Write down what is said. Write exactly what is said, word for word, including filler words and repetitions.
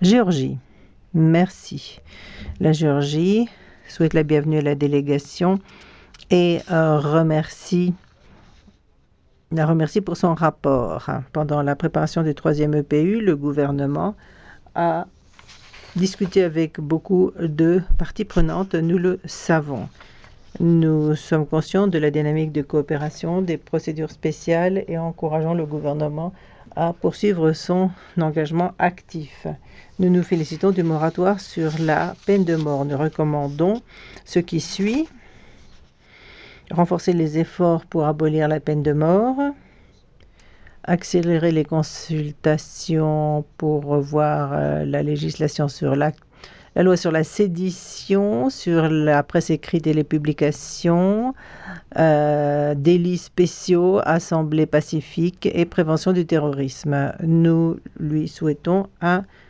Géorgie. Merci. La Géorgie souhaite la bienvenue à la délégation et euh, remercie, la remercie pour son rapport. Pendant la préparation du troisième E P U, le gouvernement a discuté avec beaucoup de parties prenantes, nous le savons. Nous sommes conscients de la dynamique de coopération, des procédures spéciales et encourageons le gouvernement à poursuivre son engagement actif. Nous nous félicitons du moratoire sur la peine de mort. Nous recommandons ce qui suit: renforcer les efforts pour abolir la peine de mort, accélérer les consultations pour revoir euh, la législation sur la, la loi sur la sédition, sur la presse écrite et les publications, euh, délits spéciaux, assemblées pacifiques et prévention du terrorisme. Nous lui souhaitons un